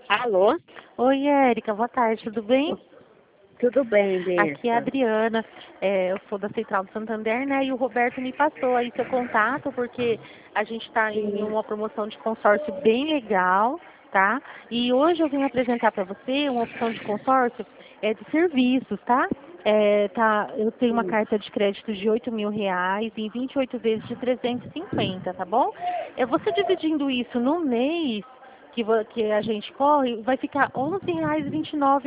Alô? Oi, Érica, boa tarde, tudo bem? Tudo bem, Aqui é a Bessa? Adriana, eu sou da Central do Santander, né? E o Roberto me passou aí seu contato, porque a gente está em Sim. uma promoção de consórcio bem legal, tá? E hoje eu vim apresentar para você uma opção de consórcio de serviços, tá? Eu tenho uma Sim. carta de crédito de R$ 8.000 em 28 vezes de 350, tá bom? Você dividindo isso no mês que a gente corre, vai ficar R$ 11,29,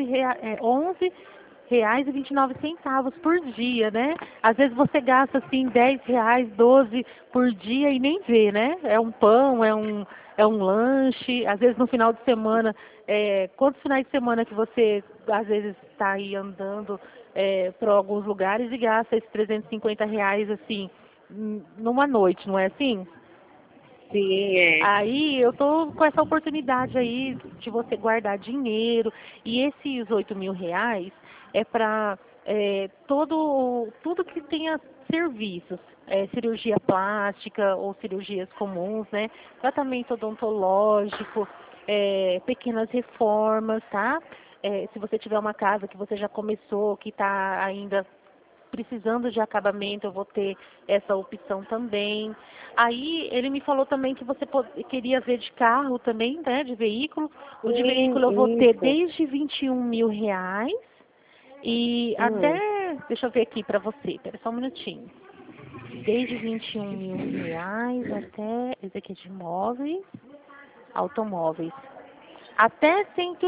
11,29 por dia, né? Às vezes você gasta assim R$ 10, 12 por dia e nem vê, né? É um pão, é um lanche, às vezes no final de semana, quantos finais de semana que você às vezes está aí andando por alguns lugares e gasta esses R$ 350 assim numa noite, não é assim? Sim, é. Aí eu tô com essa oportunidade aí de você guardar dinheiro e esses R$ 8.000 é para tudo que tenha serviços, cirurgia plástica ou cirurgias comuns, né? Tratamento odontológico, pequenas reformas, tá? Se você tiver uma casa que você já começou, que está ainda precisando de acabamento, eu vou ter essa opção também. Aí ele me falou também que você queria ver de carro também, né, de veículo. O de Sim, veículo eu vou ter isso. desde R$ 21.000 e Hum. até, deixa eu ver aqui para você, espera só um minutinho. Desde R$ 21.000 até, esse aqui é de imóveis, automóveis até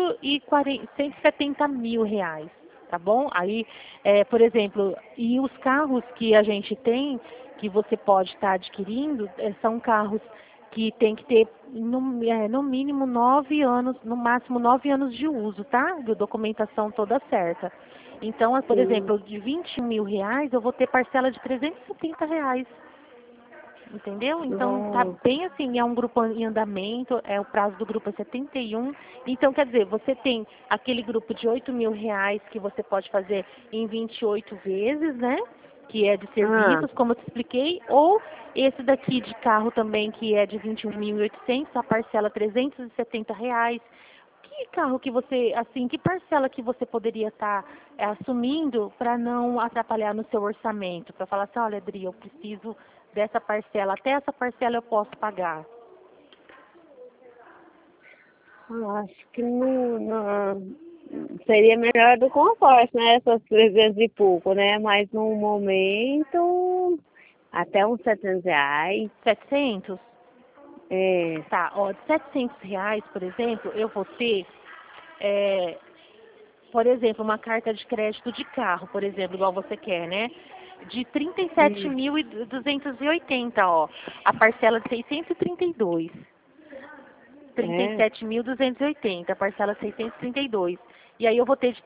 170 mil reais, tá bom? Aí, por exemplo, e os carros que a gente tem, que você pode estar adquirindo, são carros que tem que ter no mínimo 9 anos, no máximo 9 anos de uso, tá? De documentação toda certa. Então, por Sim. exemplo, de R$ 21.000 eu vou ter parcela de R$ 370. Entendeu? Então tá Nossa. bem assim, é um grupo em andamento, o prazo do grupo é 71. Então, quer dizer, você tem aquele grupo de R$ 8.000 que você pode fazer em 28 vezes, né? Que é de Ah, serviços, como eu te expliquei, ou esse daqui de carro também, que é de 21.800, a parcela R$ 370. Que carro que você, assim, que parcela que você poderia estar assumindo para não atrapalhar no seu orçamento? Para falar assim, olha, Adri, eu preciso dessa parcela, até essa parcela eu posso pagar. acho que não seria melhor do consórcio, né? Essas 300 e pouco, né? Mas no momento, até uns R$ 700. 700. É. Tá, ó, de R$ 700, por exemplo, eu vou ter, é, por exemplo, uma carta de crédito de carro, por exemplo, igual você quer, né? De trinta e sete Sim. mil e duzentos e oitenta, ó, a parcela de 632. trinta e É. sete mil duzentos e oitenta, parcela 632. E aí eu vou ter de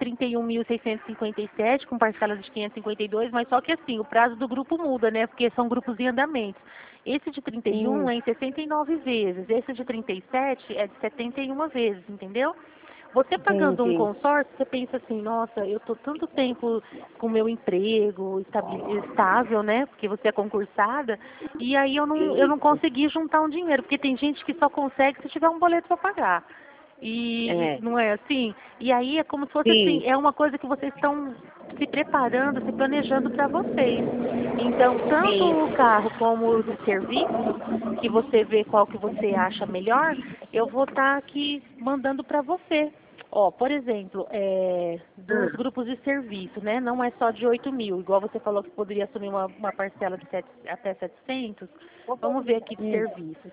31.657 com parcela de 552, mas só que assim, o prazo do grupo muda, né? Porque são grupos em andamento. Esse de 31 Sim. é em 69 vezes, esse de 37 é de 71 vezes, entendeu? Você pagando um Entendi. consórcio, você pensa assim, nossa, eu estou tanto tempo com meu emprego estável, né? Porque você é concursada, e aí eu não Isso. consegui juntar um dinheiro, porque tem gente que só consegue se tiver um boleto para pagar. E É. não é assim? E aí é como se fosse assim, Sim. é uma coisa que vocês estão se preparando, se planejando para vocês. Então, tanto Sim. o carro como o de serviços, que você vê qual que você acha melhor, eu vou estar aqui mandando para você. Ó, por exemplo, dos Ah. grupos de serviço, né? Não é só de 8.000, igual você falou que poderia assumir uma parcela de até 700. Vamos ver aqui de serviços.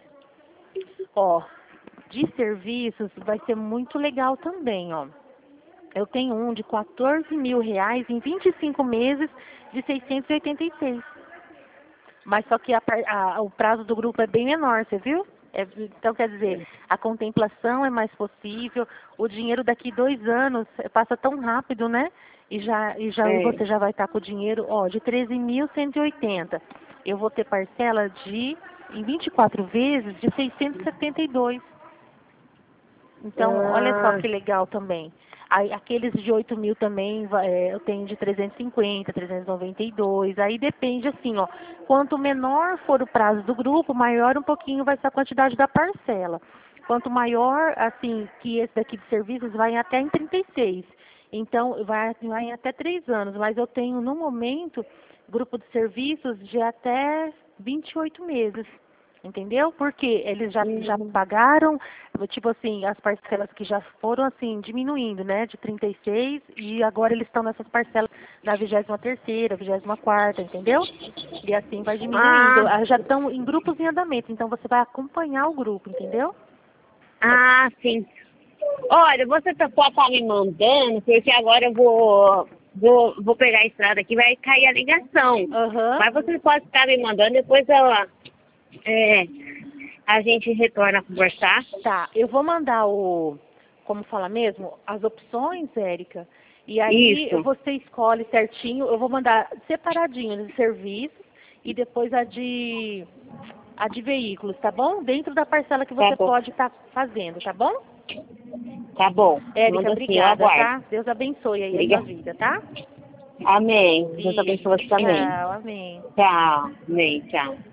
Ó, de serviços vai ser muito legal também, ó. Eu tenho um de R$ 14.000 em 25 meses de 686. Mas só que o prazo do grupo é bem menor, você viu? Então, quer dizer, a contemplação é mais possível, o dinheiro daqui 2 anos passa tão rápido, né? E É. você já vai estar com o dinheiro, ó, de 13.180. Eu vou ter parcela em 24 vezes, de 672. Então, olha só Ah, que legal também. Aí, aqueles de 8.000 também, eu tenho de 350, 392. Aí depende assim, ó. Quanto menor for o prazo do grupo, maior um pouquinho vai ser a quantidade da parcela. Quanto maior, assim, que esse daqui de serviços, vai até em 36. Então, vai em até 3 anos. Mas eu tenho, no momento, grupo de serviços de até 28 meses. Entendeu? Porque eles já pagaram, tipo assim, as parcelas que já foram, assim, diminuindo, né? De 36 e agora eles estão nessas parcelas da 23ª, 24ª, entendeu? E assim vai diminuindo. Ah, Já estão em grupos em andamento, então você vai acompanhar o grupo, entendeu? sim. Olha, você pode estar me mandando, porque agora eu vou pegar a estrada aqui, vai cair a ligação. Aham. Mas você pode estar me mandando, depois a gente retorna a conversar. Tá, eu vou mandar como fala mesmo, as opções, Érica, e aí Isso, você escolhe certinho, eu vou mandar separadinho de serviços e depois a de veículos, tá bom? Dentro da parcela que tá você bom. pode estar fazendo, tá bom? Tá bom. Érica, Manda assim, eu obrigada, aguardo. tá? Deus abençoe aí a sua Obrigada. vida, tá? Amém. Deus Beijo, abençoe você também. tchau, amém. Tchau. Amém. Tchau.